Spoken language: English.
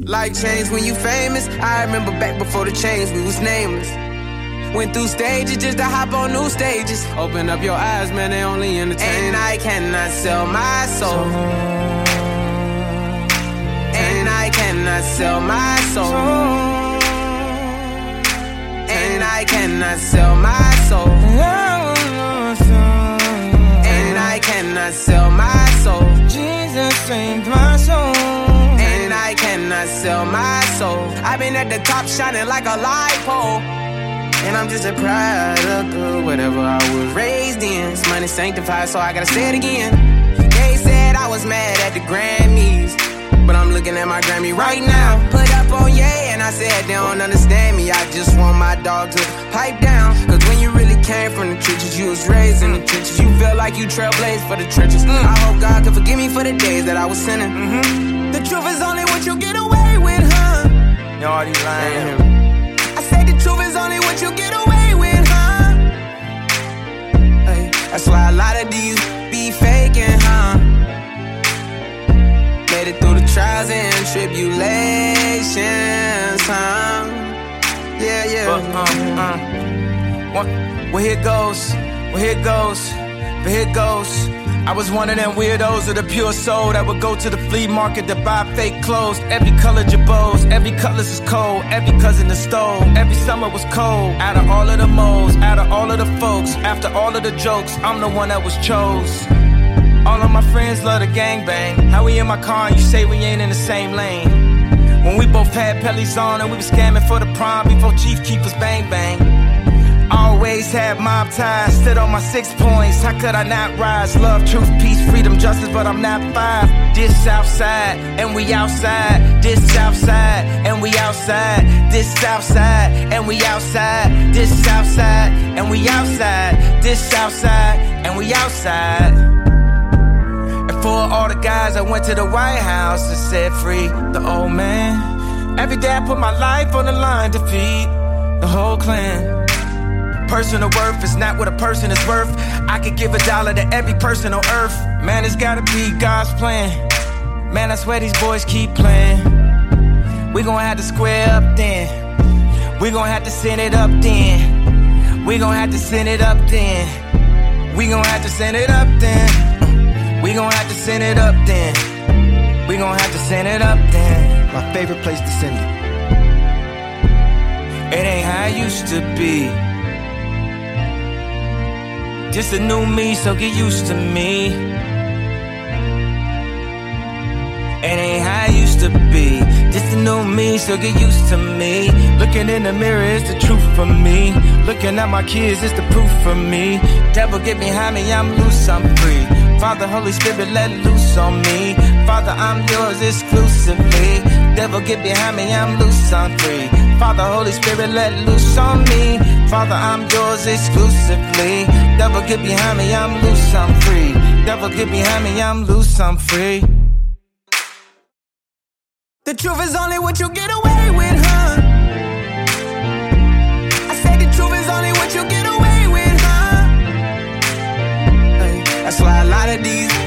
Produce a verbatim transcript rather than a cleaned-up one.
Life changed when you famous. I remember back before the change, we was nameless. Went through stages just to hop on new stages. Open up your eyes, man, they only entertain. And I cannot sell my soul. And I cannot sell my soul. And I cannot sell my soul. And I cannot sell my soul. Jesus saved my soul. And I cannot sell my soul. I've been at the top shining like a light pole. And I'm just a product of whatever I was raised in. This money sanctified, so I gotta say it again. They said I was mad at the Grammys, but I'm looking at my Grammy right now. Put up on Ye, and I said they don't understand me. I just want my dog to pipe down. Cause when you really came from the trenches, you was raised in the trenches. You feel like you trailblazed for the trenches. mm. I hope God can forgive me for the days that I was sinning. mm-hmm. The truth is only what you get away with, huh? Yo, all these lying. I say the truth is only what you get away with, huh? Hey, that's why a lot of these be faking, huh? Made it through the trials and tribulations, huh? Yeah, yeah. But, uh, uh, well, well, here goes, well, here goes, but here goes. I was one of them weirdos of the pure soul that would go to the flea market to buy fake clothes. Every color Jabos, every colors is cold, every cousin is stole. Every summer was cold. Out of all of the moles, out of all of the folks, after all of the jokes, I'm the one that was chose. All of my friends love the gangbang. How we in my car and you say we ain't in the same lane? When we both had pellies on and we was scamming for the prom before Chief Keef was bang bang. Always had mob ties, stood on my six points. How could I not rise? Love, truth, peace, freedom, justice, but I'm not five. This Southside, and we outside. This Southside, and we outside. This Southside, and we outside. This Southside, and we outside. This Southside, and we outside. And for all the guys I went to the White House and said free the old man. Every day I put my life on the line to feed the whole clan. Personal worth is not what a person is worth. I could give a dollar to every person on earth. Man, it's gotta be God's plan. Man, I swear these boys keep playing. We gon' have to square up then. We gon' have to send it up then. We gon' have to send it up then. We gon' have to send it up then. We gon' have to send it up then. We gon' have to send it up then. My favorite place to send it. It ain't how it used to be. Just a new me, so get used to me. It ain't how I used to be. Just a new me, so get used to me. Looking in the mirror is the truth for me. Looking at my kids is the proof for me. Devil get behind me, I'm loose, I'm free. Father, Holy Spirit, let loose on me. Father, I'm yours exclusively. Devil get behind me, I'm loose, I'm free. Father, Holy Spirit, let loose on me. Father, I'm yours exclusively. Devil get behind me, I'm loose, I'm free. Devil get behind me, I'm loose, I'm free. The truth is only what you get away with, huh? I said the truth is only what you get away with, huh? Hey, that's why a lot of these